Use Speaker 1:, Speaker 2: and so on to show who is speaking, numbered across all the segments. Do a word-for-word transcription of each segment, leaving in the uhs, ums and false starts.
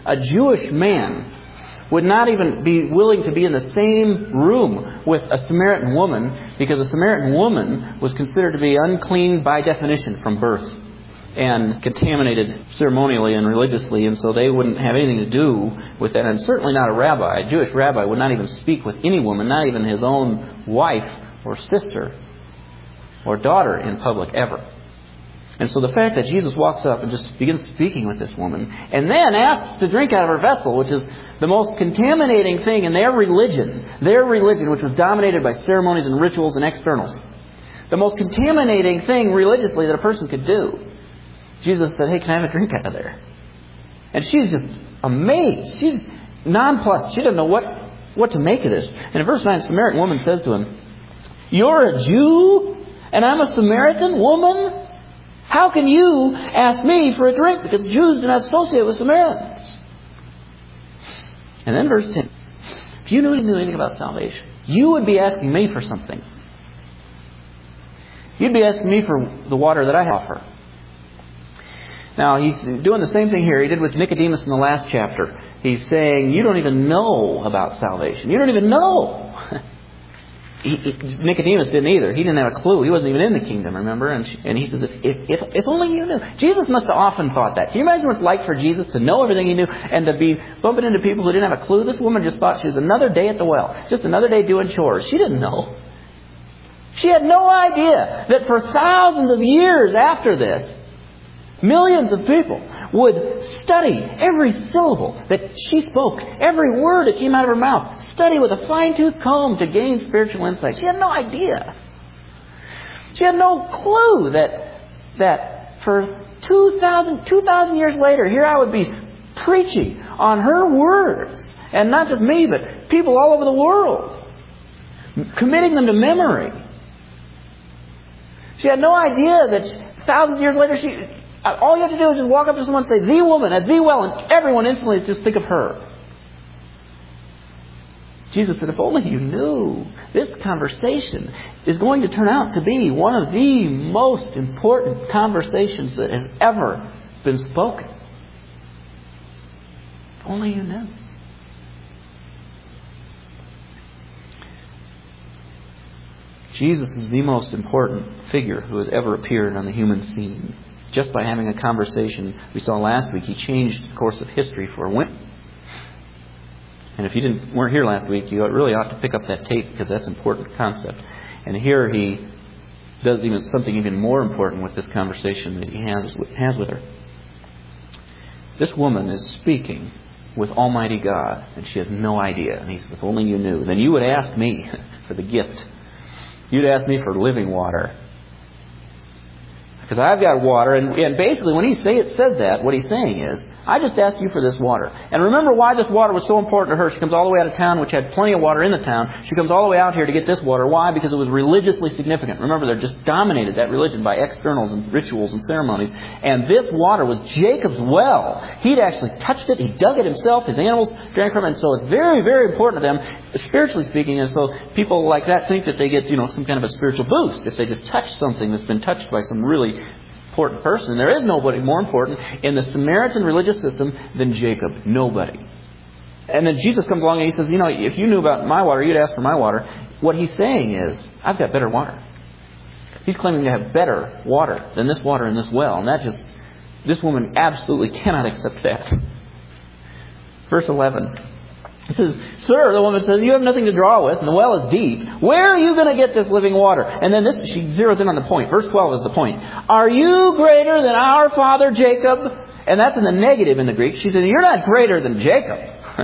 Speaker 1: A Jewish man would not even be willing to be in the same room with a Samaritan woman, because a Samaritan woman was considered to be unclean by definition from birth and contaminated ceremonially and religiously, and so they wouldn't have anything to do with that. And certainly not a rabbi. A Jewish rabbi would not even speak with any woman, not even his own wife or sister or daughter in public ever. And so the fact that Jesus walks up and just begins speaking with this woman and then asks to drink out of her vessel, which is the most contaminating thing in their religion, their religion, which was dominated by ceremonies and rituals and externals, the most contaminating thing religiously that a person could do. Jesus said, hey, can I have a drink out of there? And she's just amazed. She's nonplussed. She doesn't know what, what to make of this. And in verse nine, the Samaritan woman says to him, you're a Jew and I'm a Samaritan woman? How can you ask me for a drink? Because Jews do not associate with Samaritans. And then verse ten. If you knew anything about salvation, you would be asking me for something. You'd be asking me for the water that I offer. Now, he's doing the same thing here he did with Nicodemus in the last chapter. He's saying, you don't even know about salvation. You don't even know. He, he, Nicodemus didn't either. He didn't have a clue. He wasn't even in the kingdom, remember? And, she, and he says, if, if, if only you knew. Jesus must have often thought that. Can you imagine what it's like for Jesus to know everything he knew and to be bumping into people who didn't have a clue? This woman just thought she was another day at the well. Just another day doing chores. She didn't know. She had no idea that for thousands of years after this, millions of people would study every syllable that she spoke, every word that came out of her mouth, study with a fine-tooth comb to gain spiritual insight. She had no idea. She had no clue that that for two thousand, two thousand years later, here I would be preaching on her words. And not just me, but people all over the world, committing them to memory. She had no idea that thousands of years later, she... all you have to do is just walk up to someone and say, the woman at the well, and everyone instantly just think of her. Jesus said, if only you knew, this conversation is going to turn out to be one of the most important conversations that has ever been spoken. If only you knew. Jesus is the most important figure who has ever appeared on the human scene. Just by having a conversation we saw last week, he changed the course of history for women. And if you didn't weren't here last week, you really ought to pick up that tape, because that's an important concept. And here he does even something even more important with this conversation that he has has with her. This woman is speaking with Almighty God, and she has no idea. And he says, if only you knew, then you would ask me for the gift. You'd ask me for living water. Because I've got water, and, and basically when he say it says that, what he's saying is, I just asked you for this water. And remember why this water was so important to her. She comes all the way out of town, which had plenty of water in the town. She comes all the way out here to get this water. Why? Because it was religiously significant. Remember, they're just dominated, that religion, by externals and rituals and ceremonies. And this water was Jacob's well. He'd actually touched it. He dug it himself. His animals drank from it. And so it's very, very important to them, spiritually speaking. And so people like that think that they get, you know, some kind of a spiritual boost if they just touch something that's been touched by some really important person. There is nobody more important in the Samaritan religious system than Jacob. Nobody. And then Jesus comes along and he says, you know, if you knew about my water, you'd ask for my water. What he's saying is, I've got better water. He's claiming to have better water than this water in this well. And that just, this woman absolutely cannot accept that. Verse eleven. It says, sir, the woman says, you have nothing to draw with, and the well is deep. Where are you going to get this living water? And then this, she zeroes in on the point. Verse twelve is the point. Are you greater than our father Jacob? And that's in the negative in the Greek. She says, you're not greater than Jacob.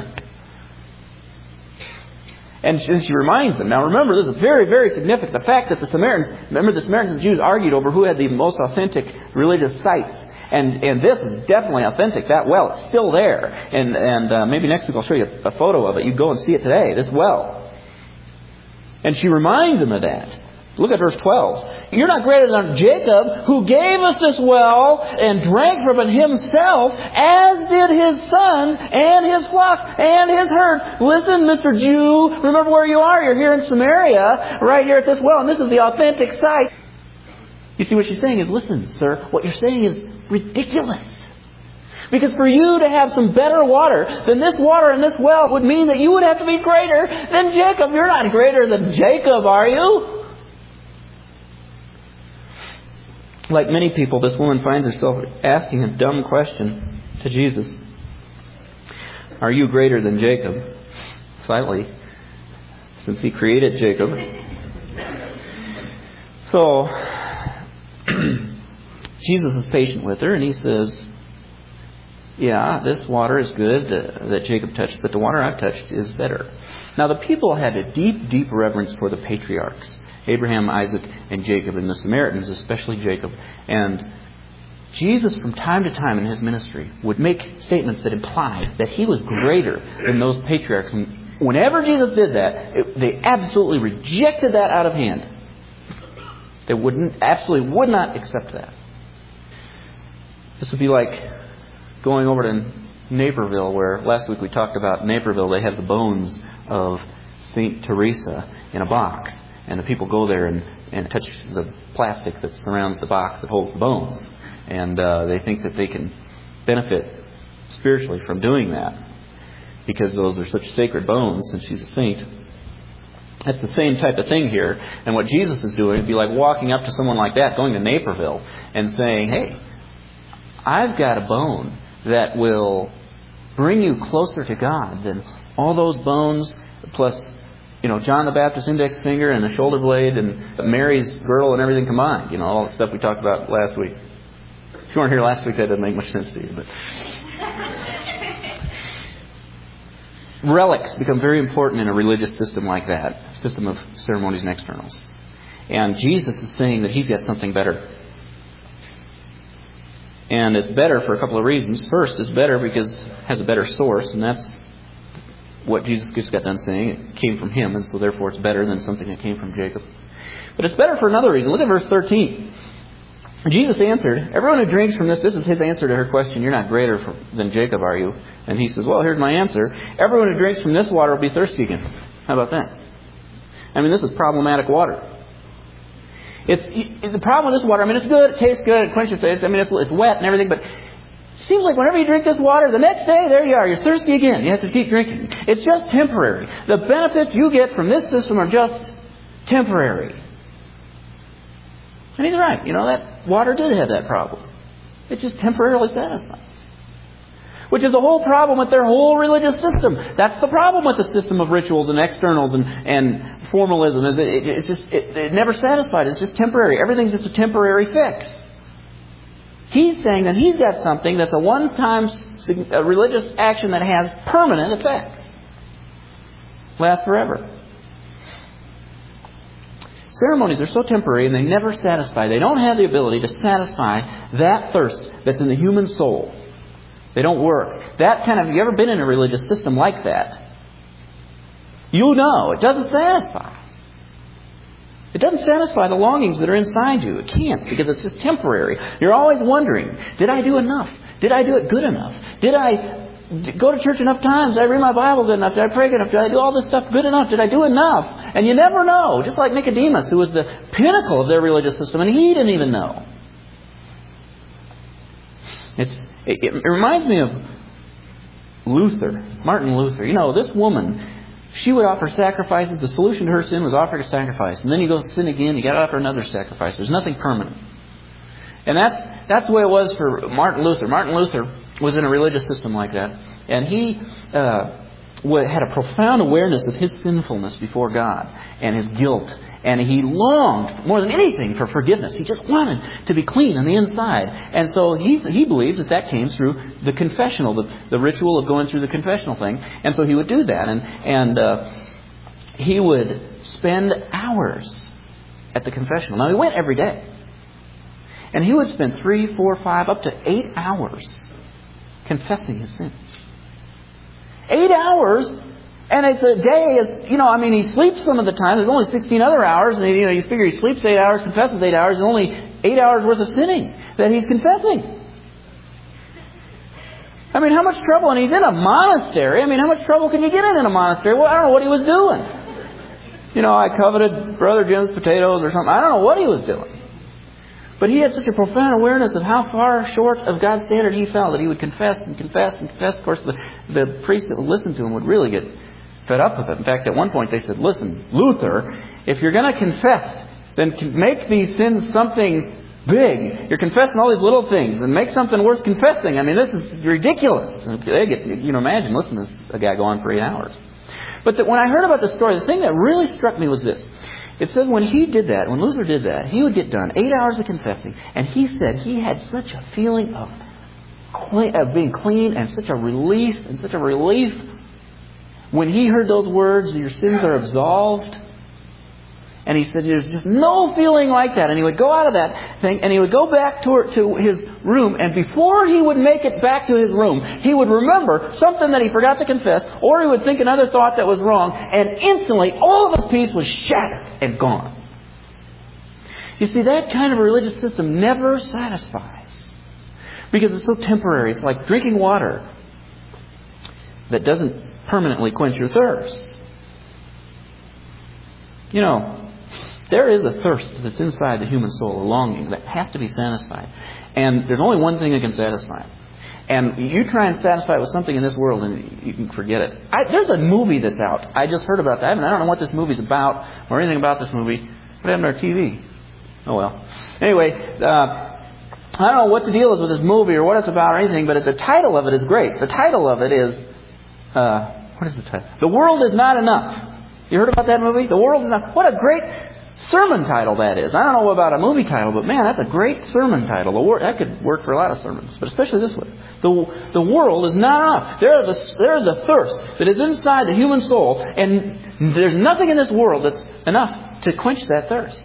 Speaker 1: And she, she reminds them. Now remember, this is very, very significant. The fact that the Samaritans, remember the Samaritans and Jews argued over who had the most authentic religious sites. And and this is definitely authentic. That well, it's still there. And and uh, maybe next week I'll show you a, a photo of it. You go and see it today, this well. And she reminds them of that. Look at verse twelve. You're not greater than Jacob, who gave us this well and drank from it himself, as did his sons and his flocks and his herds. Listen, Mister Jew, remember where you are. You're here in Samaria, right here at this well. And this is the authentic site. You see what she's saying is, listen, sir, what you're saying is ridiculous. Because for you to have some better water than this water in this well would mean that you would have to be greater than Jacob. You're not greater than Jacob, are you? Like many people, this woman finds herself asking a dumb question to Jesus. Are you greater than Jacob? Slightly, since he created Jacob. So, Jesus is patient with her, and he says, yeah, this water is good uh, that Jacob touched, but the water I've touched is better. Now, the people had a deep, deep reverence for the patriarchs, Abraham, Isaac, and Jacob, and the Samaritans, especially Jacob. And Jesus, from time to time in his ministry, would make statements that implied that he was greater than those patriarchs. And whenever Jesus did that, it, they absolutely rejected that out of hand. They wouldn't, absolutely would not accept that. This would be like going over to Naperville, where last week we talked about Naperville. They have the bones of Saint Teresa in a box. And the people go there and, and touch the plastic that surrounds the box that holds the bones. And uh, they think that they can benefit spiritually from doing that, because those are such sacred bones, since she's a saint. That's the same type of thing here. And what Jesus is doing would be like walking up to someone like that, going to Naperville, and saying, hey, I've got a bone that will bring you closer to God than all those bones, plus, you know, John the Baptist's index finger and the shoulder blade and Mary's girdle and everything combined. You know, all the stuff we talked about last week. If you weren't here last week, that doesn't make much sense to you. But relics become very important in a religious system like that, system of ceremonies and externals. And Jesus is saying that he's got something better. And it's better for a couple of reasons. First, it's better because it has a better source, and that's what Jesus just got done saying. It came from him, and so therefore it's better than something that came from Jacob. But it's better for another reason. Look at verse thirteen. Jesus answered, everyone who drinks from this, this is his answer to her question, you're not greater for, than Jacob, are you? And he says, well, here's my answer. Everyone who drinks from this water will be thirsty again. How about that? I mean, this is problematic water. It's, it's the problem with this water. I mean, it's good, it tastes good, it quenches thirst. I mean, it's, it's wet and everything, but it seems like whenever you drink this water, the next day, there you are, you're thirsty again. You have to keep drinking. It's just temporary. The benefits you get from this system are just temporary. And he's right. You know, that water did have that problem. It just temporarily satisfies. Which is the whole problem with their whole religious system. That's the problem with the system of rituals and externals and, and formalism. Is it, it, it's just it, it never satisfied. It's just temporary. Everything's just a temporary fix. He's saying that he's got something that's a one-time a religious action that has permanent effects. Lasts forever. Ceremonies are so temporary and they never satisfy. They don't have the ability to satisfy that thirst that's in the human soul. They don't work. That kind of, have you ever been in a religious system like that? You know, it doesn't satisfy. It doesn't satisfy the longings that are inside you. It can't, because it's just temporary. You're always wondering, did I do enough? Did I do it good enough? Did I go to church enough times? Did I read my Bible good enough? Did I pray good enough? Did I do all this stuff good enough? Did I do enough? And you never know. Just like Nicodemus, who was the pinnacle of their religious system, and he didn't even know. It's, it, it reminds me of Luther, Martin Luther. You know, this woman, she would offer sacrifices. The solution to her sin was offer a sacrifice. And then you go sin again, you got to offer another sacrifice. There's nothing permanent. And that's, that's the way it was for Martin Luther. Martin Luther was in a religious system like that. And he uh, had a profound awareness of his sinfulness before God and his guilt. And he longed more than anything for forgiveness. He just wanted to be clean on the inside. And so he he believes that that came through the confessional, the, the ritual of going through the confessional thing. And so he would do that. And, and uh, he would spend hours at the confessional. Now, he went every day. And he would spend three, four, five, up to eight hours confessing his sins. Eight hours. And it's a day, it's, you know, I mean, he sleeps some of the time. There's only sixteen other hours. And, you know, you figure he sleeps eight hours, confesses eight hours. There's only eight hours worth of sinning that he's confessing. I mean, how much trouble? And he's in a monastery. I mean, how much trouble can you get in in a monastery? Well, I don't know what he was doing. You know, I coveted Brother Jim's potatoes or something. I don't know what he was doing. But he had such a profound awareness of how far short of God's standard he fell that he would confess and confess and confess. Of course, the, the priest that would listen to him would really get fed up with it. In fact, at one point they said, listen, Luther, if you're going to confess, then make these sins something big. You're confessing all these little things, and make something worth confessing. I mean, this is ridiculous. They get, you know, imagine listening to a guy go on for eight hours. But the, when I heard about the story, the thing that really struck me was this. It said when he did that, when Luther did that, he would get done eight hours of confessing, and he said he had such a feeling of, clean, of being clean and such a relief and such a relief when he heard those words, your sins are absolved. And he said there's just no feeling like that. And he would go out of that thing and he would go back to, to his room. And before he would make it back to his room, he would remember something that he forgot to confess, or he would think another thought that was wrong. And instantly all of his peace was shattered and gone. You see, that kind of religious system never satisfies. Because it's so temporary. It's like drinking water that doesn't permanently quench your thirst. You know, there is a thirst that's inside the human soul, a longing that has to be satisfied. And there's only one thing that can satisfy it. And you try and satisfy it with something in this world and you can forget it. I, there's a movie that's out. I just heard about that. I don't know what this movie's about or anything about this movie. What happened to our T V? Oh well. Anyway, uh, I don't know what the deal is with this movie or what it's about or anything, but the title of it is great. The title of it is, uh, what is the title? The World Is Not Enough. You heard about that movie? The World Is Not... What a great sermon title that is. I don't know about a movie title, but man, that's a great sermon title. The wor- that could work for a lot of sermons, but especially this one. The, the world is not enough. There is, a, there is a thirst that is inside the human soul, and there's nothing in this world that's enough to quench that thirst.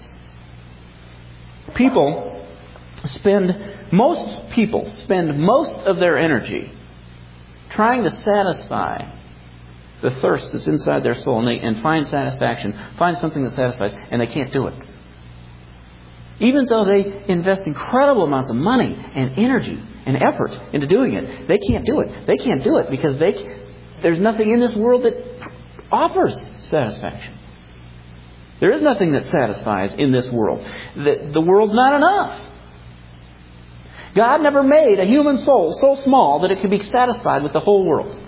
Speaker 1: People spend... Most people spend most of their energy trying to satisfy the thirst that's inside their soul, and, they, and find satisfaction, find something that satisfies, and they can't do it. Even though they invest incredible amounts of money and energy and effort into doing it, they can't do it. They can't do it because they there's nothing in this world that offers satisfaction. There is nothing that satisfies in this world. The, the world's not enough. God never made a human soul so small that it could be satisfied with the whole world.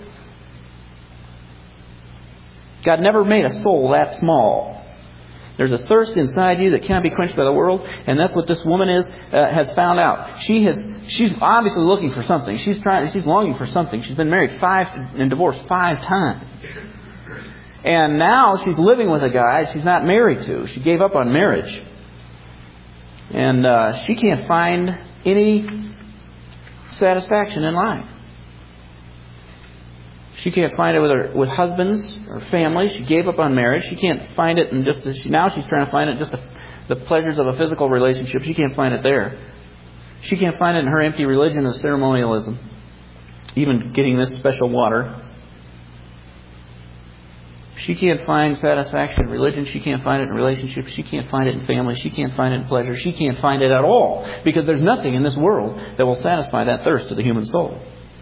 Speaker 1: God never made a soul that small. There's a thirst inside you that cannot be quenched by the world, and that's what this woman is uh, has found out. She has she's obviously looking for something. She's trying. She's longing for something. She's been married five and divorced five times, and now she's living with a guy she's not married to. She gave up on marriage, and uh, she can't find any satisfaction in life. She can't find it with her with husbands or family. She gave up on marriage. She can't find it in just a, she, now she's trying to find it just the, the pleasures of a physical relationship. She can't find it there. She can't find it in her empty religion of ceremonialism. Even getting this special water. She can't find satisfaction in religion. She can't find it in relationships. She can't find it in family. She can't find it in pleasure. She can't find it at all. Because there's nothing in this world that will satisfy that thirst of the human soul.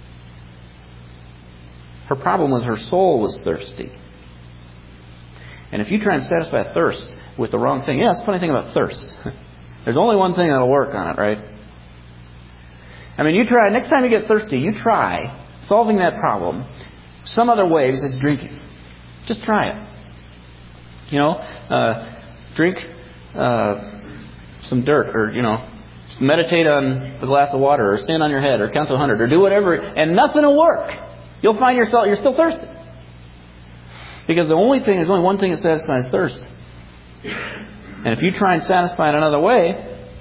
Speaker 1: Her problem was her soul was thirsty. And if you try and satisfy a thirst with the wrong thing, yeah, that's the funny thing about thirst. There's only one thing that'll work on it, right? I mean, you try, next time you get thirsty, you try solving that problem some other way besides drinking. Just try it. You know, uh, drink uh, some dirt, or, you know, meditate on a glass of water, or stand on your head, or count to a hundred, or do whatever, and nothing will work. You'll find yourself, you're still thirsty. Because the only thing, there's only one thing that satisfies thirst. And if you try and satisfy it another way,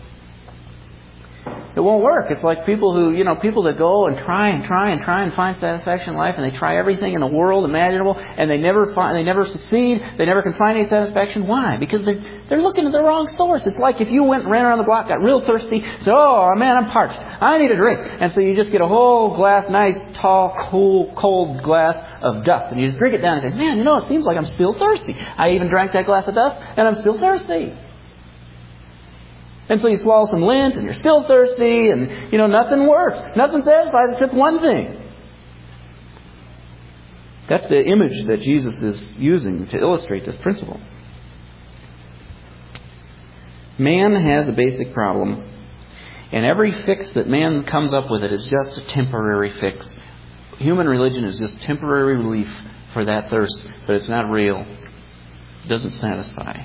Speaker 1: it won't work. It's like people who, you know, people that go and try and try and try and find satisfaction in life, and they try everything in the world imaginable, and they never find, they never succeed. They never can find any satisfaction. Why? Because they're they're looking at the wrong source. It's like if you went and ran around the block, got real thirsty, said, "Oh man, I'm parched. I need a drink," and so you just get a whole glass, nice, tall, cool, cold glass of dust, and you just drink it down and say, "Man, you know, it seems like I'm still thirsty. I even drank that glass of dust, and I'm still thirsty." And so you swallow some lint and you're still thirsty, and, you know, nothing works. Nothing satisfies except one thing. That's the image that Jesus is using to illustrate this principle. Man has a basic problem And every fix that man comes up with it is just a temporary fix. Human religion is just temporary relief for that thirst, but it's not real. It doesn't satisfy.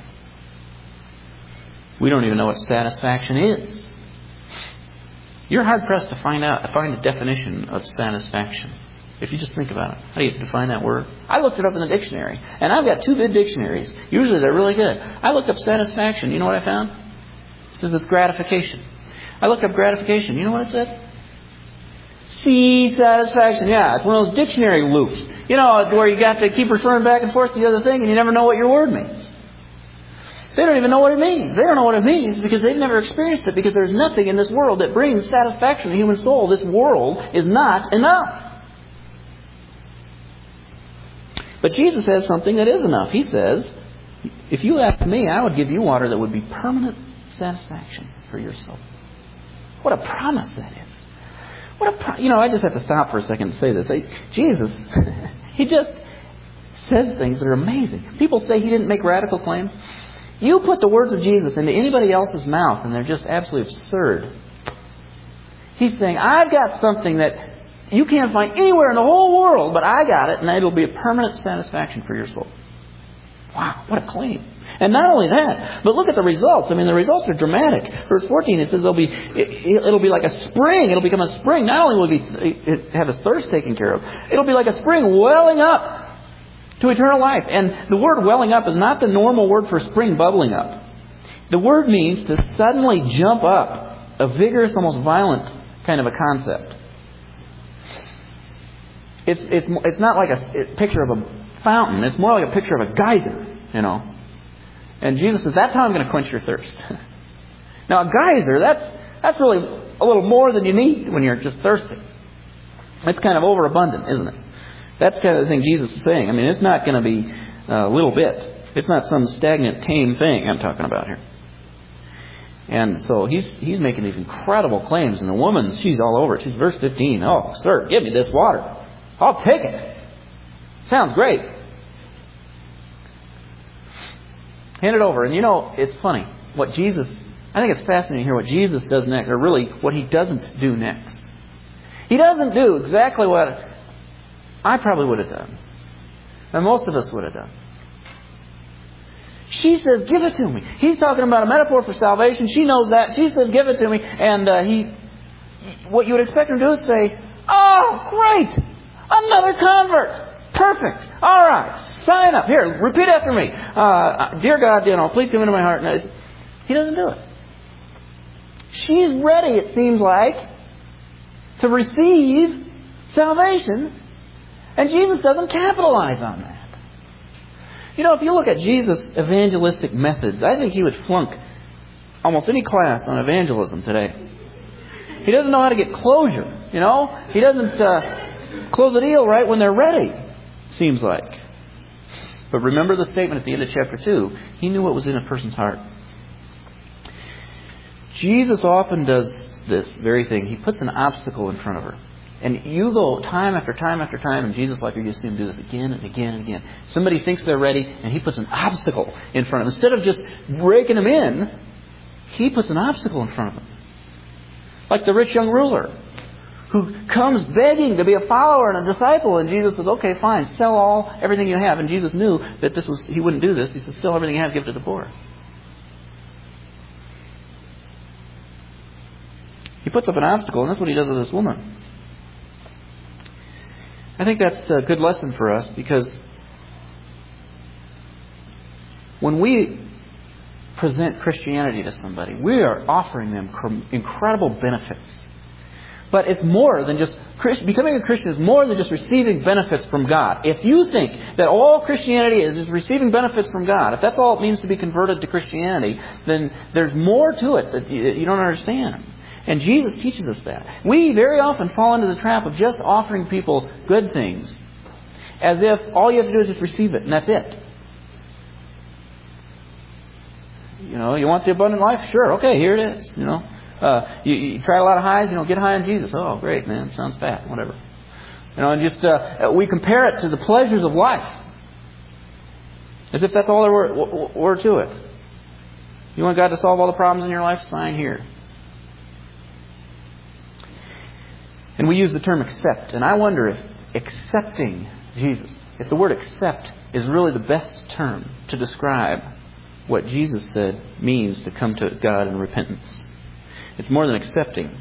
Speaker 1: We don't even know what satisfaction is. You're hard-pressed to find out, to find a definition of satisfaction. If you just think about it. How do you define that word? I looked it up in the dictionary. And I've got two good dictionaries. Usually they're really good. I looked up satisfaction. You know what I found? It says it's gratification. I looked up gratification. You know what it said? See satisfaction. Yeah, it's one of those dictionary loops. You know, where you got to keep referring back and forth to the other thing and you never know what your word means. They don't even know what it means. They don't know what it means because they've never experienced it, because there's nothing in this world that brings satisfaction to the human soul. This world is not enough. But Jesus has something that is enough. He says, if you ask me, I would give you water that would be permanent satisfaction for your soul. What a promise that is. What a pro- you know, I just have to stop for a second and say this. I, Jesus, He just says things that are amazing. People say He didn't make radical claims. You put the words of Jesus into anybody else's mouth and they're just absolutely absurd. He's saying, I've got something that you can't find anywhere in the whole world, but I got it, and it'll be a permanent satisfaction for your soul. Wow, what a claim. And not only that, but look at the results. I mean, the results are dramatic. Verse fourteen, it says it'll be, it, it'll be like a spring. It'll become a spring. Not only will he have his thirst taken care of, it'll be like a spring welling up to eternal life. And the word welling up is not the normal word for spring bubbling up. The word means to suddenly jump up. A vigorous, almost violent kind of a concept. It's it's it's not like a picture of a fountain. It's more like a picture of a geyser, you know. And Jesus says, that's how I'm going to quench your thirst. Now, a geyser, that's that's really a little more than you need when you're just thirsty. It's kind of overabundant, isn't it? That's kind of the thing Jesus is saying. I mean, it's not going to be a little bit. It's not some stagnant, tame thing I'm talking about here. And so he's he's making these incredible claims. And the woman, she's all over it. She's verse fifteen. Oh, sir, give me this water. I'll take it. Sounds great. Hand it over. And you know, it's funny. What Jesus, I think it's fascinating to hear what Jesus does next, or really what He doesn't do next. He doesn't do exactly what I probably would have done. And most of us would have done. She says, give it to me. He's talking about a metaphor for salvation. She knows that. She says, give it to me. And uh, he, what you would expect him to do is say, oh, great. Another convert. Perfect. All right. Sign up. Here, repeat after me. Uh, dear God, you know, please come into my heart. No, he doesn't do it. She's ready, it seems like, to receive salvation. And Jesus doesn't capitalize on that. You know, if you look at Jesus' evangelistic methods, I think he would flunk almost any class on evangelism today. He doesn't know how to get closure, you know. He doesn't uh, close a deal right when they're ready, seems like. But remember the statement at the end of chapter two. He knew what was in a person's heart. Jesus often does this very thing. He puts an obstacle in front of her. And you go time after time after time, and Jesus, like you see him do this again and again and again. Somebody thinks they're ready, and he puts an obstacle in front of them. Instead of just breaking them in, he puts an obstacle in front of them. Like the rich young ruler, who comes begging to be a follower and a disciple, and Jesus says, okay, fine, sell all, everything you have. And Jesus knew that this was he wouldn't do this. He says, sell everything you have, give it to the poor. He puts up an obstacle, and that's what he does with this woman. I think that's a good lesson for us, because when we present Christianity to somebody, we are offering them incredible benefits. But it's more than just, becoming a Christian is more than just receiving benefits from God. If you think that all Christianity is is receiving benefits from God, if that's all it means to be converted to Christianity, then there's more to it that you don't understand. And Jesus teaches us that. We very often fall into the trap of just offering people good things, as if all you have to do is just receive it, and that's it. You know, you want the abundant life? Sure, okay, here it is. You know, uh, you, you try a lot of highs, you know, get high on Jesus. Oh, great, man, sounds fat, whatever. You know, and just uh, we compare it to the pleasures of life, as if that's all there were, were to it. You want God to solve all the problems in your life? Sign here. And we use the term accept. And I wonder if accepting Jesus, if the word accept is really the best term to describe what Jesus said means to come to God in repentance. It's more than accepting.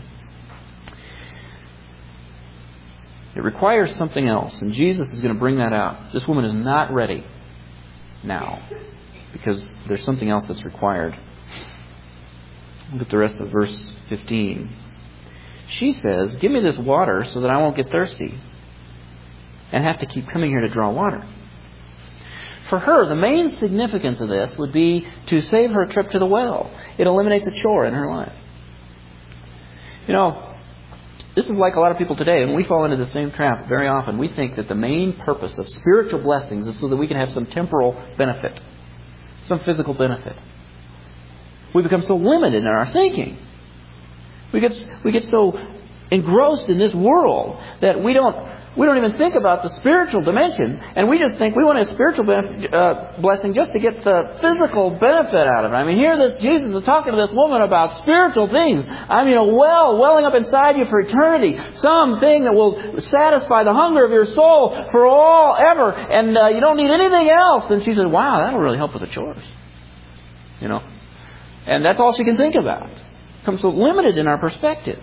Speaker 1: It requires something else. And Jesus is going to bring that out. This woman is not ready now because there's something else that's required. Look at the rest of verse fifteen. She says, give me this water so that I won't get thirsty and have to keep coming here to draw water. For her, the main significance of this would be to save her a trip to the well. It eliminates a chore in her life. You know, this is like a lot of people today, and we fall into the same trap very often. We think that the main purpose of spiritual blessings is so that we can have some temporal benefit, some physical benefit. We become so limited in our thinking. We get we get so engrossed in this world that we don't we don't even think about the spiritual dimension, and we just think we want a spiritual benefit, uh, blessing just to get the physical benefit out of it. I mean, here this Jesus is talking to this woman about spiritual things. I mean, a well welling up inside you for eternity, something that will satisfy the hunger of your soul for all ever, and uh, you don't need anything else. And she said, "Wow, that'll really help with the chores," you know, and that's all she can think about. Becomes so limited in our perspective.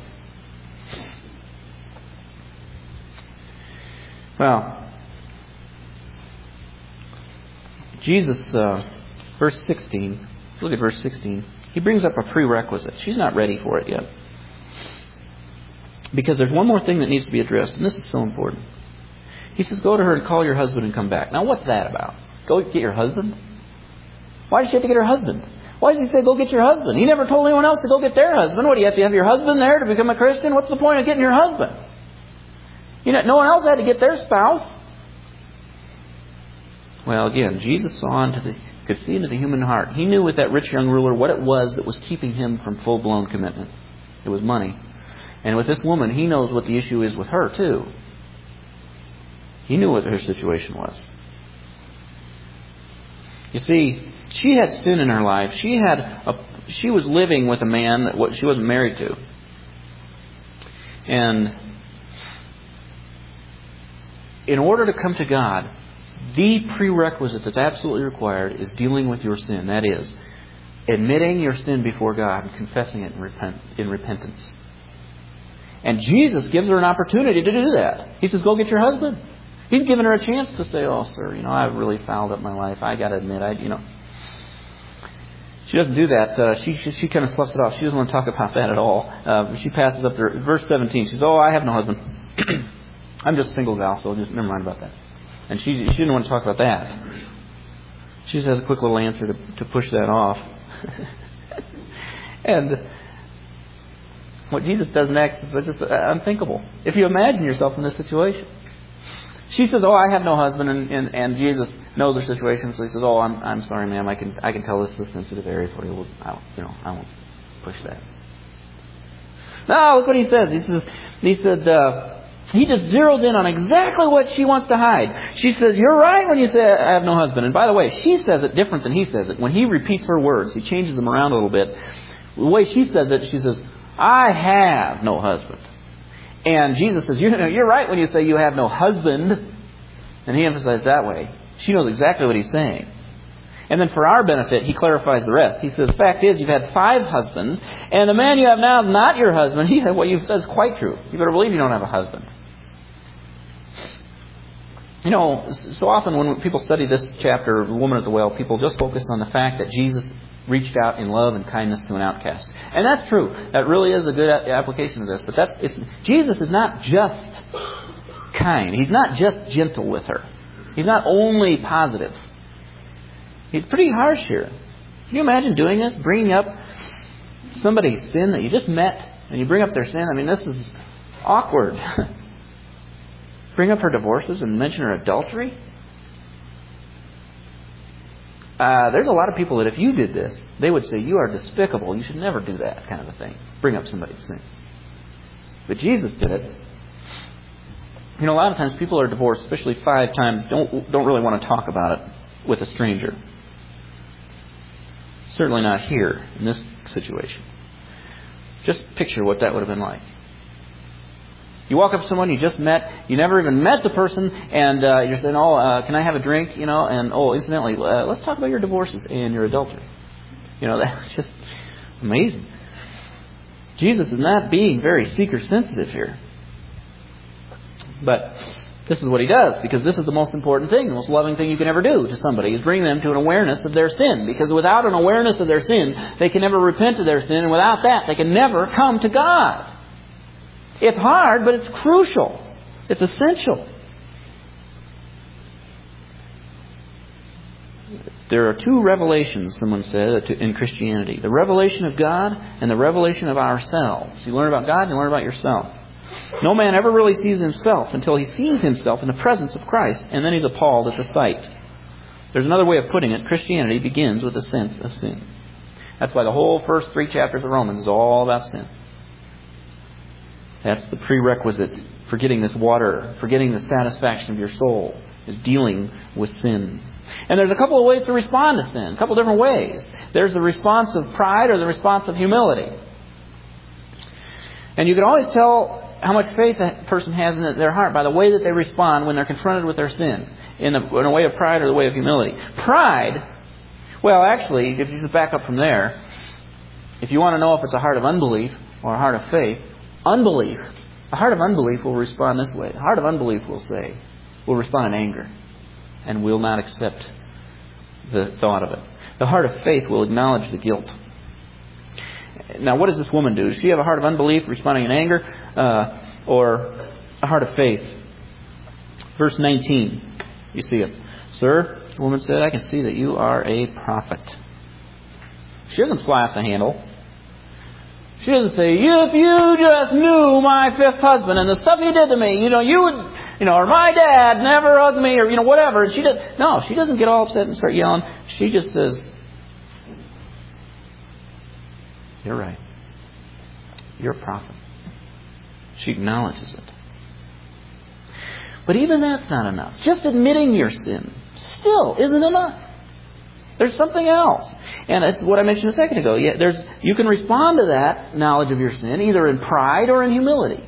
Speaker 1: Well, Jesus, uh, verse sixteen, look at verse sixteen. He brings up a prerequisite. She's not ready for it yet. Because there's one more thing that needs to be addressed, and this is so important. He says, go to her and call your husband and come back. Now, what's that about? Go get your husband? Why did she have to get her husband? Why does he say, go get your husband? He never told anyone else to go get their husband. What, do you have to have your husband there to become a Christian? What's the point of getting your husband? You know, no one else had to get their spouse. Well, again, Jesus saw into the, could see into the human heart. He knew with that rich young ruler what it was that was keeping him from full-blown commitment. It was money. And with this woman, he knows what the issue is with her, too. He knew what her situation was. You see, she had sin in her life. She had a, she was living with a man that what she wasn't married to. And in order to come to God, the prerequisite that's absolutely required is dealing with your sin. That is, admitting your sin before God and confessing it in, repent, in repentance. And Jesus gives her an opportunity to do that. He says, go get your husband. He's given her a chance to say, oh, sir, you know, I've really fouled up my life. I got to admit, I, you know. She doesn't do that. Uh, she she, she kind of sloughs it off. She doesn't want to talk about that at all. Uh, she passes up there. Verse seventeen, she says, oh, I have no husband. I'm just a single gal, so just never mind about that. And she she didn't want to talk about that. She just has a quick little answer to, to push that off. And what Jesus does next is just unthinkable. If you imagine yourself in this situation. She says, oh, I have no husband, and, and, and Jesus knows her situation, so he says, oh, I'm I'm sorry, ma'am, I can I can tell this is a sensitive area for you. Well, I, you know, I won't push that. No, look what he says. He says, he said, uh, he just zeroes in on exactly what she wants to hide. She says, you're right when you say I have no husband. And by the way, she says it different than he says it. When he repeats her words, he changes them around a little bit. The way she says it, she says, I have no husband. And Jesus says, you know, you're right when you say you have no husband. And he emphasized that way. She knows exactly what he's saying. And then for our benefit, he clarifies the rest. He says, the fact is, you've had five husbands, and the man you have now is not your husband. He said, what you've said is quite true. You better believe you don't have a husband. You know, so often when people study this chapter, The Woman at the Well, people just focus on the fact that Jesus reached out in love and kindness to an outcast. And that's true. That really is a good application of this. But that's it's, Jesus is not just kind. He's not just gentle with her. He's not only positive. He's pretty harsh here. Can you imagine doing this? Bringing up somebody's sin that you just met and you bring up their sin? I mean, this is awkward. Bring up her divorces and mention her adultery? Uh, there's a lot of people that if you did this, they would say, you are despicable. You should never do that kind of a thing. Bring up somebody's sin. But Jesus did it. You know, a lot of times people are divorced, especially five times, don't don't really want to talk about it with a stranger. Certainly not here, in this situation. Just picture what that would have been like. You walk up to someone you just met, you never even met the person, and uh, you're saying, oh, uh, can I have a drink? You know, and oh, incidentally, uh, let's talk about your divorces and your adultery. You know, that's just amazing. Jesus is not being very seeker-sensitive here. But this is what He does, because this is the most important thing, the most loving thing you can ever do to somebody, is bring them to an awareness of their sin. Because without an awareness of their sin, they can never repent of their sin, and without that, they can never come to God. It's hard, but it's crucial. It's essential. There are two revelations, someone said, in Christianity. The revelation of God and the revelation of ourselves. You learn about God and you learn about yourself. No man ever really sees himself until he sees himself in the presence of Christ, and then he's appalled at the sight. There's another way of putting it. Christianity begins with a sense of sin. That's why the whole first three chapters of Romans is all about sin. That's the prerequisite for getting this water, for getting the satisfaction of your soul, is dealing with sin. And there's a couple of ways to respond to sin, a couple of different ways. There's the response of pride or the response of humility. And you can always tell how much faith a person has in their heart by the way that they respond when they're confronted with their sin, in a, in a way of pride or the way of humility. Pride, well, actually, if you just back up from there, if you want to know if it's a heart of unbelief or a heart of faith, unbelief, a heart of unbelief will respond this way. A heart of unbelief will say, will respond in anger and will not accept the thought of it. The heart of faith will acknowledge the guilt. Now, what does this woman do? Does she have a heart of unbelief, responding in anger, uh, or a heart of faith? Verse nineteen, you see it. Sir, the woman said, I can see that you are a prophet. She doesn't fly off the handle. She doesn't say, if you just knew my fifth husband and the stuff he did to me, you know, you would, you know, or my dad never hugged me, or, you know, whatever. And she does, no, she doesn't get all upset and start yelling. She just says, you're right. You're a prophet. She acknowledges it. But even that's not enough. Just admitting your sin still isn't enough. There's something else. And it's what I mentioned a second ago. Yeah, there's, you can respond to that knowledge of your sin either in pride or in humility.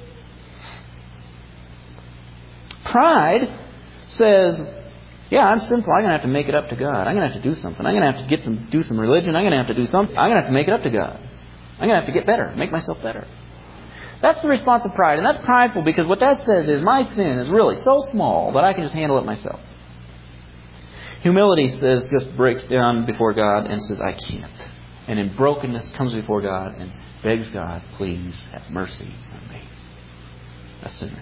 Speaker 1: Pride says, yeah, I'm sinful. I'm going to have to make it up to God. I'm going to have to do something. I'm going to have to get some, do some religion. I'm going to have to do something. I'm going to have to make it up to God. I'm going to have to get better, make myself better. That's the response of pride. And that's prideful because what that says is my sin is really so small that I can just handle it myself. Humility says, just breaks down before God and says, I can't. And in brokenness comes before God and begs God, please have mercy on me, a sinner.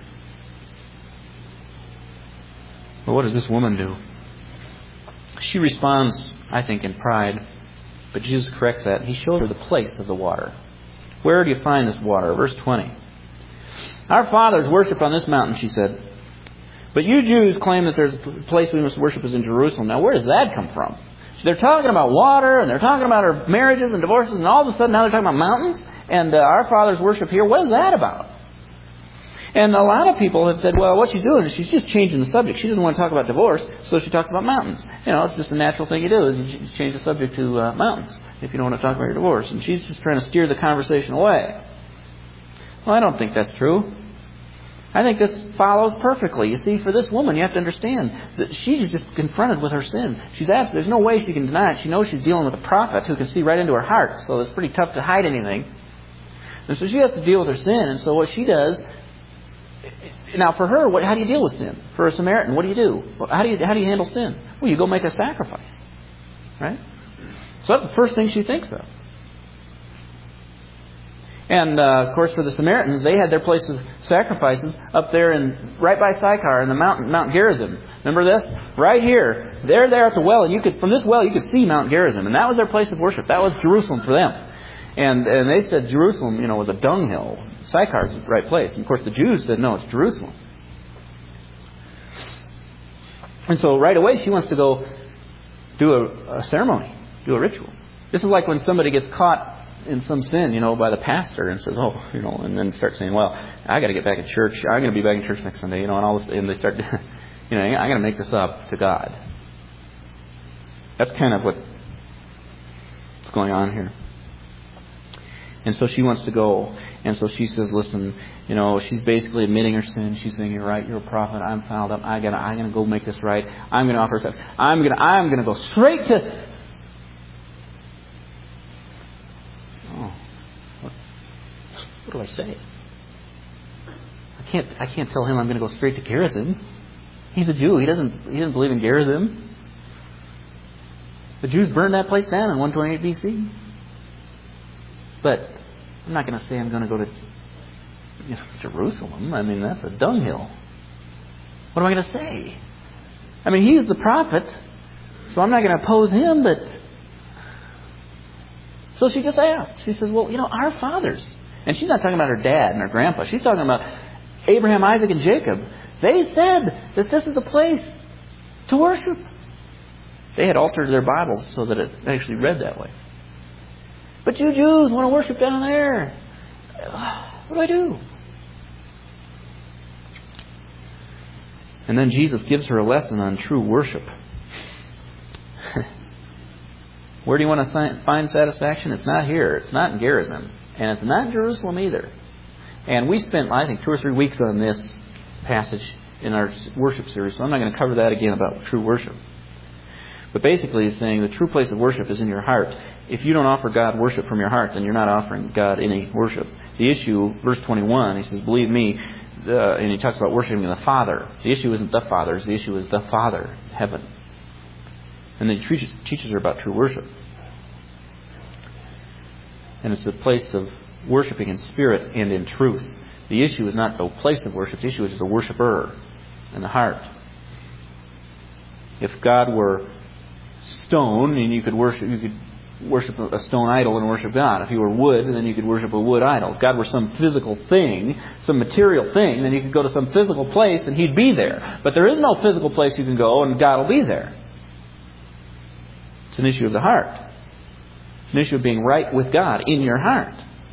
Speaker 1: Well, what does this woman do? She responds, I think, in pride. But Jesus corrects that. He shows her the place of the water. Where do you find this water? Verse twenty. Our fathers worshipped on this mountain, she said. But you Jews claim that there's a place we must worship is in Jerusalem. Now, where does that come from? They're talking about water, and they're talking about our marriages and divorces, and all of a sudden now they're talking about mountains, and uh, our fathers worship here. What is that about? And a lot of people have said, well, what she's doing is she's just changing the subject. She doesn't want to talk about divorce, so she talks about mountains. You know, it's just a natural thing you do, is you change the subject to uh, mountains if you don't want to talk about your divorce. And she's just trying to steer the conversation away. Well, I don't think that's true. I think this follows perfectly. You see, for this woman, you have to understand that she's just confronted with her sin. She's asked, there's no way she can deny it. She knows she's dealing with a prophet who can see right into her heart, so it's pretty tough to hide anything. And so she has to deal with her sin. And so what she does, now for her, what, how do you deal with sin? For a Samaritan, what do you do? How do you, how do you handle sin? Well, you go make a sacrifice. Right? So that's the first thing she thinks of. And, uh, of course, for the Samaritans, they had their place of sacrifices up there in right by Sychar in the mountain, Mount Gerizim. Remember this? Right here. They're there at the well, and you could, from this well, you could see Mount Gerizim. And that was their place of worship. That was Jerusalem for them. And and they said Jerusalem, you know, was a dunghill. Sychar's the right place. And, of course, the Jews said, no, it's Jerusalem. And so right away, she wants to go do a, a ceremony, do a ritual. This is like when somebody gets caught in some sin, you know, by the pastor and says, oh, you know, and then start saying, well, I got to get back in church. I'm going to be back in church next Sunday, you know, and all this, and they start, you know, I'm going to make this up to God. That's kind of what's going on here. And so she wants to go. And so she says, listen, you know, she's basically admitting her sin. She's saying, you're right, you're a prophet. I'm fouled up. I gotta, I'm going to go make this right. I'm going to offer stuff. I'm going to, I'm going to go straight to... Oh, what, what do I say? I can't, I can't tell him I'm going to go straight to Gerizim. He's a Jew. He doesn't, he doesn't believe in Gerizim. The Jews burned that place down in one twenty-eight B C. But I'm not going to say I'm going to go to you know, Jerusalem. I mean, that's a dunghill. What am I going to say? I mean, he's the prophet, so I'm not going to oppose him, but... So she just asked. She says, well, you know, our fathers... And she's not talking about her dad and her grandpa. She's talking about Abraham, Isaac, and Jacob. They said that this is the place to worship. They had altered their Bibles so that it actually read that way. But you Jews want to worship down there. What do I do? And then Jesus gives her a lesson on true worship. Where do you want to find satisfaction? It's not here. It's not in Gerizim. And it's not in Jerusalem either. And we spent, I think, two or three weeks on this passage in our worship series, so I'm not going to cover that again about true worship. But basically he's saying the true place of worship is in your heart. If you don't offer God worship from your heart, then you're not offering God any worship. The issue, verse twenty-one, he says, believe me, uh, and he talks about worshiping the Father. The issue isn't the fathers, the issue is the Father, heaven. And then he teaches, teaches her about true worship. And it's a place of worshiping in spirit and in truth. The issue is not the place of worship, the issue is the worshiper in the heart. If God were stone, and you could worship, you could worship a stone idol and worship God. If He were wood, then you could worship a wood idol. If God were some physical thing, some material thing, then you could go to some physical place and He'd be there. But there is no physical place you can go and God will be there. It's an issue of the heart. It's an issue of being right with God in your heart.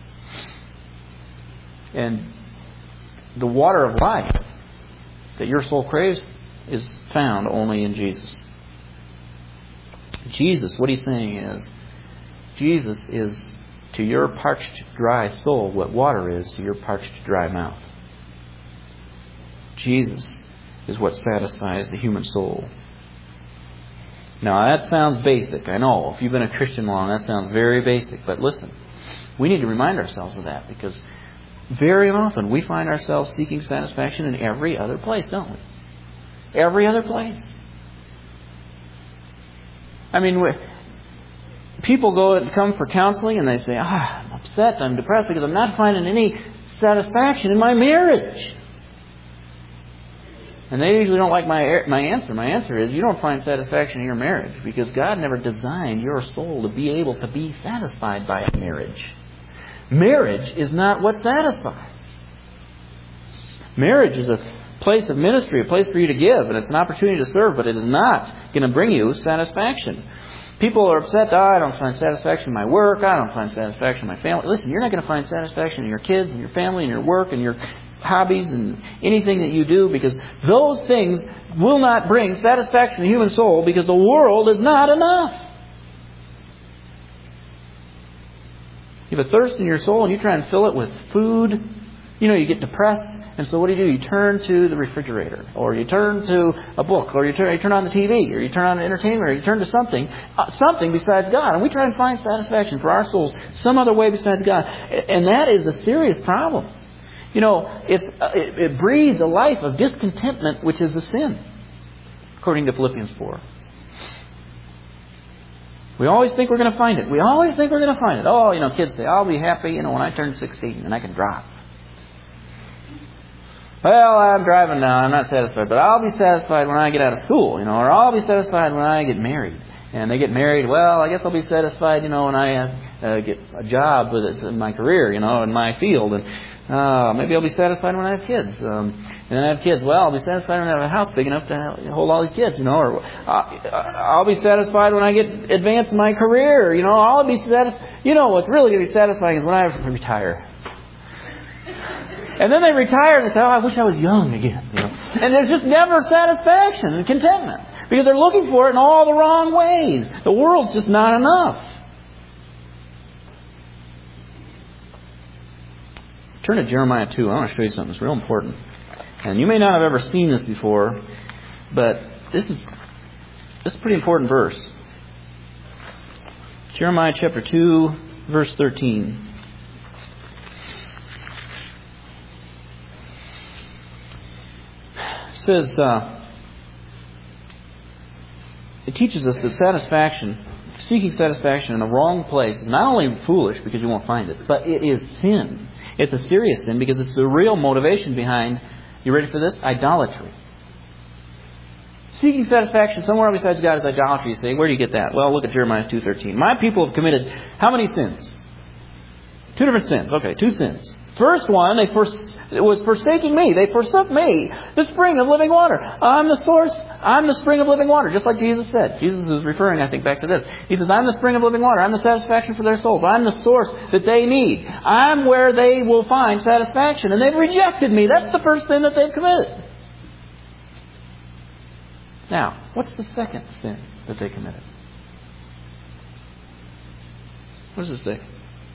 Speaker 1: And the water of life that your soul craves is found only in Jesus. Jesus, what He's saying is, Jesus is to your parched, dry soul what water is to your parched, dry mouth. Jesus is what satisfies the human soul. Now, that sounds basic, I know. If you've been a Christian long, that sounds very basic. But listen, we need to remind ourselves of that, because very often we find ourselves seeking satisfaction in every other place, don't we? Every other place. I mean, people go and come for counseling and they say, ah, I'm upset, I'm depressed because I'm not finding any satisfaction in my marriage. And they usually don't like my my answer. My answer is, you don't find satisfaction in your marriage because God never designed your soul to be able to be satisfied by a marriage. Marriage is not what satisfies. Marriage is a place of ministry, a place for you to give, and it's an opportunity to serve, but it is not going to bring you satisfaction. People are upset, oh, I don't find satisfaction in my work, I don't find satisfaction in my family. Listen, you're not going to find satisfaction in your kids and your family and your work and your hobbies and anything that you do, because those things will not bring satisfaction to the human soul, because the world is not enough. You have a thirst in your soul and you try and fill it with food, you know, you get depressed. And so what do you do? You turn to the refrigerator, or you turn to a book, or you turn, you turn on the T V, or you turn on entertainment, or you turn to something, uh, something besides God. And we try and find satisfaction for our souls some other way besides God. And that is a serious problem. You know, it's, uh, it, it breeds a life of discontentment, which is a sin, according to Philippians four. We always think we're going to find it. We always think we're going to find it. Oh, you know, kids say, I'll be happy, you know, when I turn sixteen and I can drive. Well, I'm driving now, I'm not satisfied, but I'll be satisfied when I get out of school, you know, or I'll be satisfied when I get married. And they get married, well, I guess I'll be satisfied, you know, when I uh, get a job with it in my career, you know, in my field. And uh, maybe I'll be satisfied when I have kids. Um, and then I have kids, well, I'll be satisfied when I have a house big enough to hold all these kids, you know. Or uh, I'll be satisfied when I get advanced in my career, you know. I'll be satisfied. You know, what's really going to be satisfying is when I retire. And then they retire and they say, oh, I wish I was young again. You know? And there's just never satisfaction and contentment, because they're looking for it in all the wrong ways. The world's just not enough. Turn to Jeremiah two. I want to show you something that's real important. And you may not have ever seen this before, but this is this is a pretty important verse. Jeremiah chapter two, verse thirteen. It says, uh, it teaches us that satisfaction, seeking satisfaction in the wrong place is not only foolish because you won't find it, but it is sin. It's a serious sin because it's the real motivation behind, you ready for this? Idolatry. Seeking satisfaction somewhere besides God is idolatry. You say, where do you get that? Well, look at Jeremiah two thirteen. My people have committed how many sins? Two different sins. Okay, two sins. First one, they first, it was forsaking me. They forsook me, the spring of living water. I'm the source. I'm the spring of living water, just like Jesus said. Jesus is referring, I think, back to this. He says, I'm the spring of living water. I'm the satisfaction for their souls. I'm the source that they need. I'm where they will find satisfaction. And they've rejected me. That's the first sin that they've committed. Now, what's the second sin that they committed? What does it say?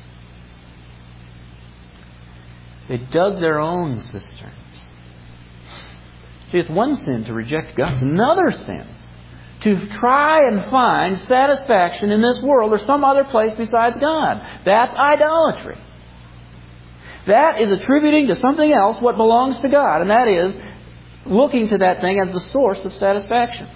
Speaker 1: They dug their own cisterns. See, it's one sin to reject God. It's another sin to try and find satisfaction in this world or some other place besides God. That's idolatry. That is attributing to something else what belongs to God, and that is looking to that thing as the source of satisfaction.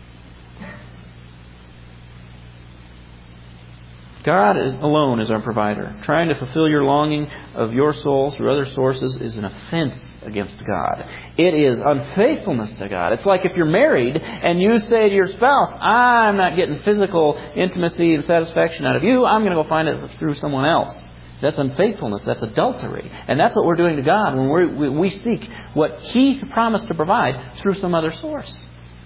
Speaker 1: God is, alone is our provider. Trying to fulfill your longing of your soul through other sources is an offense against God. It is unfaithfulness to God. It's like if you're married and you say to your spouse, I'm not getting physical intimacy and satisfaction out of you. I'm going to go find it through someone else. That's unfaithfulness. That's adultery. And that's what we're doing to God when we're, we we seek what He promised to provide through some other source.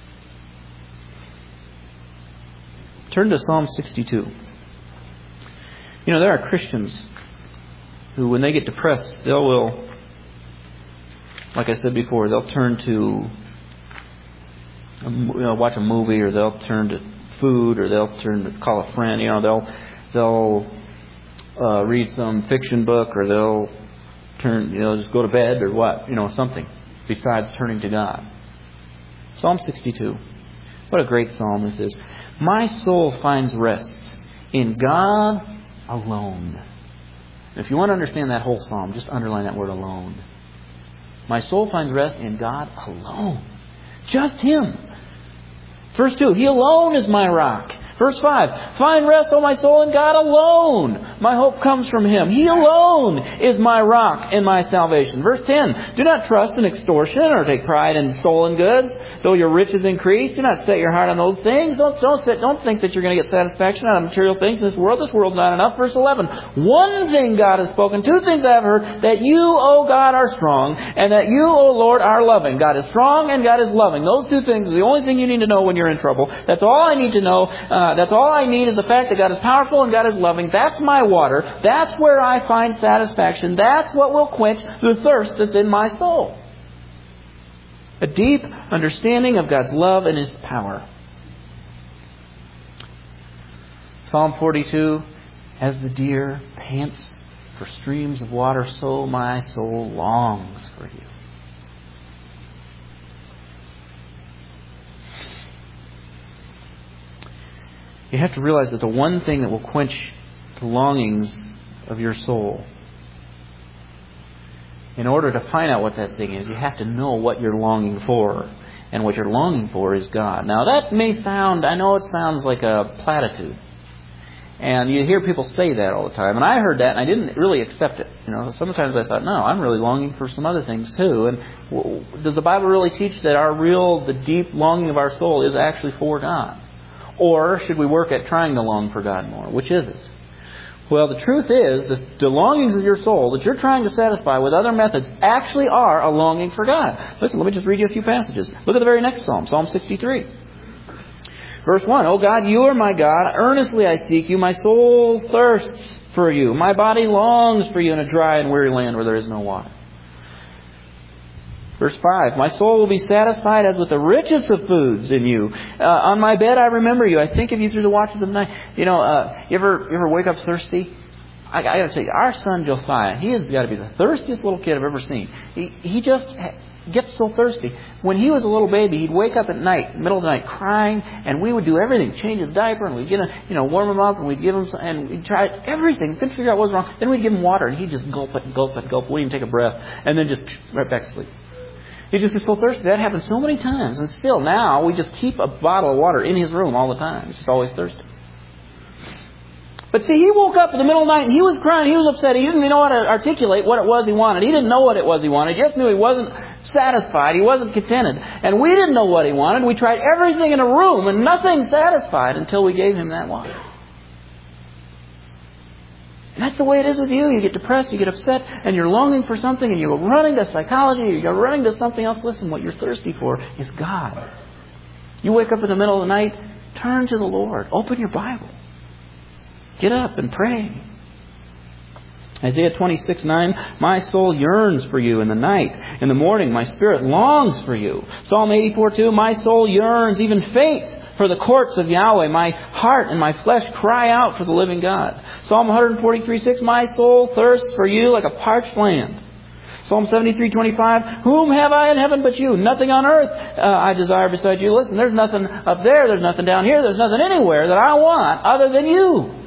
Speaker 1: Turn to Psalm sixty-two. You know, there are Christians who, when they get depressed, they will, like I said before, they'll turn to, you know, watch a movie, or they'll turn to food, or they'll turn to call a friend. You know, they'll they'll uh, read some fiction book, or they'll turn, you know, just go to bed, or what, you know, something besides turning to God. Psalm sixty-two. What a great psalm this is. My soul finds rest in God alone. If you want to understand that whole psalm, just underline that word alone. My soul finds rest in God alone. Just Him. Verse two, He alone is my rock. Verse five, find rest, O my soul, in God alone. My hope comes from Him. He alone is my rock and my salvation. Verse ten, do not trust in extortion or take pride in stolen goods, though your riches increase. Do not set your heart on those things. Don't, don't, sit, don't think that you're going to get satisfaction out of material things in this world. This world's not enough. Verse eleven, one thing God has spoken, two things I have heard, that you, O God, are strong, and that you, O Lord, are loving. God is strong and God is loving. Those two things are the only thing you need to know when you're in trouble. That's all I need to know. Uh, that's all I need is the fact that God is powerful and God is loving. That's my water. That's where I find satisfaction. That's what will quench the thirst that's in my soul. A deep understanding of God's love and His power. Psalm forty-two, as the deer pants for streams of water, so my soul longs for you. You have to realize that the one thing that will quench the longings of your soul, in order to find out what that thing is, you have to know what you're longing for. And what you're longing for is God. Now that may sound, I know it sounds like a platitude. And you hear people say that all the time. And I heard that and I didn't really accept it. You know, sometimes I thought, no, I'm really longing for some other things too. And does the Bible really teach that our real, the deep longing of our soul is actually for God? Or should we work at trying to long for God more? Which is it? Well, the truth is, the, the longings of your soul that you're trying to satisfy with other methods actually are a longing for God. Listen, let me just read you a few passages. Look at the very next psalm, Psalm sixty-three. Verse one, O God, you are my God. Earnestly I seek you. My soul thirsts for you. My body longs for you in a dry and weary land where there is no water. Verse five, my soul will be satisfied as with the richest of foods in you. Uh, on my bed I remember you. I think of you through the watches of the night. You know, uh, you ever you ever wake up thirsty? I, I got to tell you, our son Josiah, he has got to be the thirstiest little kid I've ever seen. He he just gets so thirsty. When he was a little baby, he'd wake up at night, middle of the night, crying, and we would do everything, change his diaper, and we'd get him, you know, warm him up, and we'd give him, some, and we'd try everything. Couldn't figure out what was wrong. Then we'd give him water, and he'd just gulp it, gulp it, gulp. Wouldn't even take a breath, and then just right back to sleep. He just was so thirsty. That happened so many times, and still now we just keep a bottle of water in his room all the time. He's just always thirsty. But see, he woke up in the middle of the night and he was crying, he was upset. He didn't even know how to articulate what it was he wanted. He didn't know what it was he wanted. He just knew he wasn't satisfied. He wasn't contented. And we didn't know what he wanted. We tried everything in a room and nothing satisfied until we gave him that water. And that's the way it is with you. You get depressed, you get upset, and you're longing for something, and you're running to psychology, you're running to something else. Listen, what you're thirsty for is God. You wake up in the middle of the night, turn to the Lord. Open your Bible. Get up and pray. Isaiah twenty-six nine, my soul yearns for you in the night. In the morning, my spirit longs for you. Psalm eighty-four two, my soul yearns, even faints, for the courts of Yahweh. My heart and my flesh cry out for the living God. Psalm one forty-three six, my soul thirsts for you like a parched land. Psalm seventy-three twenty-five, whom have I in heaven but you? Nothing on earth uh, I desire beside you. Listen, there's nothing up there, there's nothing down here, there's nothing anywhere that I want other than you.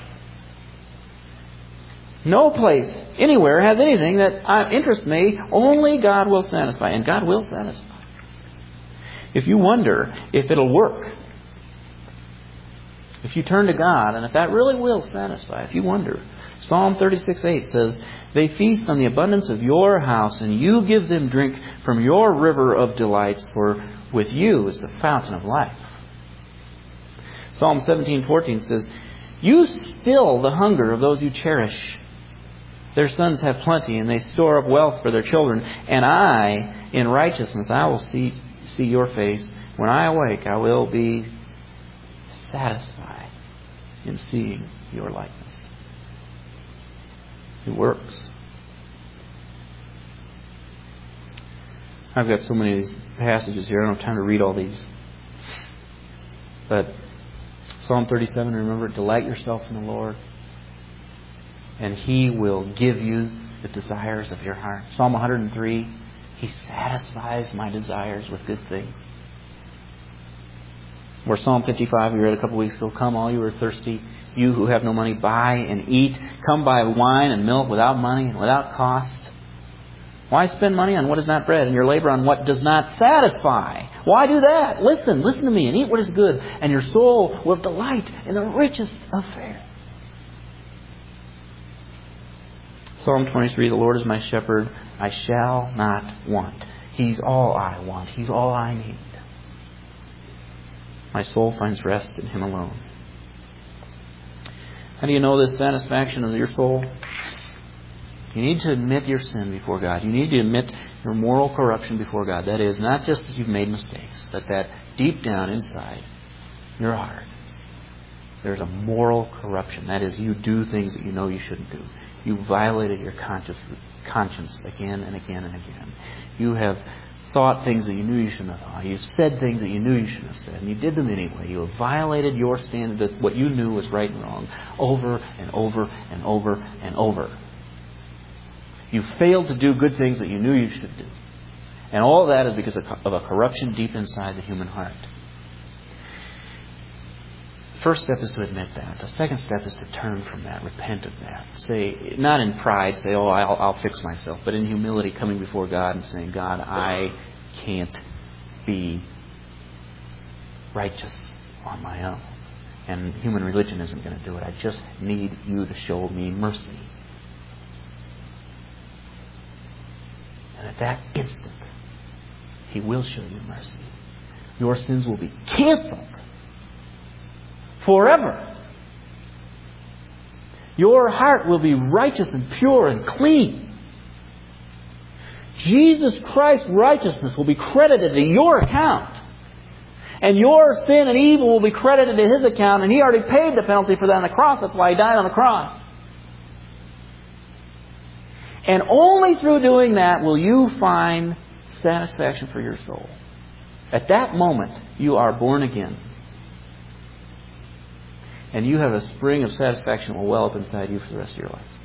Speaker 1: No place, anywhere, has anything that uh, interests me. Only God will satisfy. And God will satisfy. If you wonder if it'll work, if you turn to God, and if that really will satisfy, if you wonder, Psalm thirty-six eight says, they feast on the abundance of your house, and you give them drink from your river of delights, for with you is the fountain of life. Psalm seventeen fourteen says, you still the hunger of those you cherish. Their sons have plenty, and they store up wealth for their children. And I, in righteousness, I will see see your face. When I awake, I will be satisfied in seeing your likeness. It works. I've got so many of these passages here. I don't have time to read all these. But Psalm thirty-seven, remember, delight yourself in the Lord, and He will give you the desires of your heart. Psalm one hundred three, He satisfies my desires with good things. Or Psalm fifty-five, we read a couple weeks ago, come all you who are thirsty, you who have no money, buy and eat. Come buy wine and milk without money and without cost. Why spend money on what is not bread and your labor on what does not satisfy? Why do that? Listen, listen to me and eat what is good, and your soul will delight in the richest of fare. Psalm twenty-three, the Lord is my shepherd, I shall not want. He's all I want. He's all I need. My soul finds rest in Him alone. How do you know this satisfaction of your soul? You need to admit your sin before God. You need to admit your moral corruption before God. That is, not just that you've made mistakes, but that deep down inside your heart, there's a moral corruption. That is, you do things that you know you shouldn't do. You violated your conscience, conscience again and again and again. You have thought things that you knew you shouldn't have thought. You've said things that you knew you shouldn't have said. And you did them anyway. You have violated your standard, that what you knew was right and wrong, over and over and over and over. You failed to do good things that you knew you should do. And all of that is because of a corruption deep inside the human heart. First step is to admit that. The second step is to turn from that, repent of that. Say, not in pride, say, oh, I'll, I'll fix myself, but in humility, coming before God and saying, God, I can't be righteous on my own. And human religion isn't going to do it. I just need you to show me mercy. And at that instant, He will show you mercy. Your sins will be canceled forever. Your heart will be righteous and pure and clean. Jesus Christ's righteousness will be credited to your account. And your sin and evil will be credited to His account. And He already paid the penalty for that on the cross. That's why He died on the cross. And only through doing that will you find satisfaction for your soul. At that moment, you are born again. and you have a spring of satisfaction that will well up inside you for the rest of your life.